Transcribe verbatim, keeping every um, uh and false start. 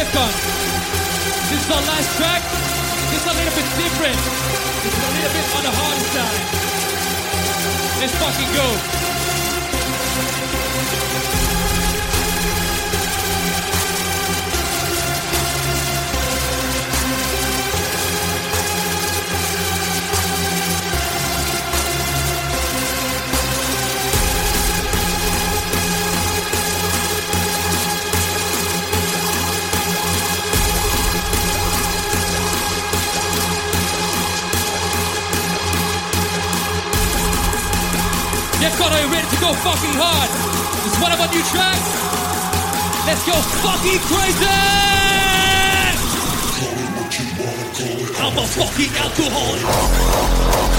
Yakon. This is our last track. This is a little bit different. This is a little bit on the harder side. Let's fucking go. Yakon, are you ready to go fucking hard? It's one of our new tracks. Let's go fucking crazy! I'm a fucking alcoholic.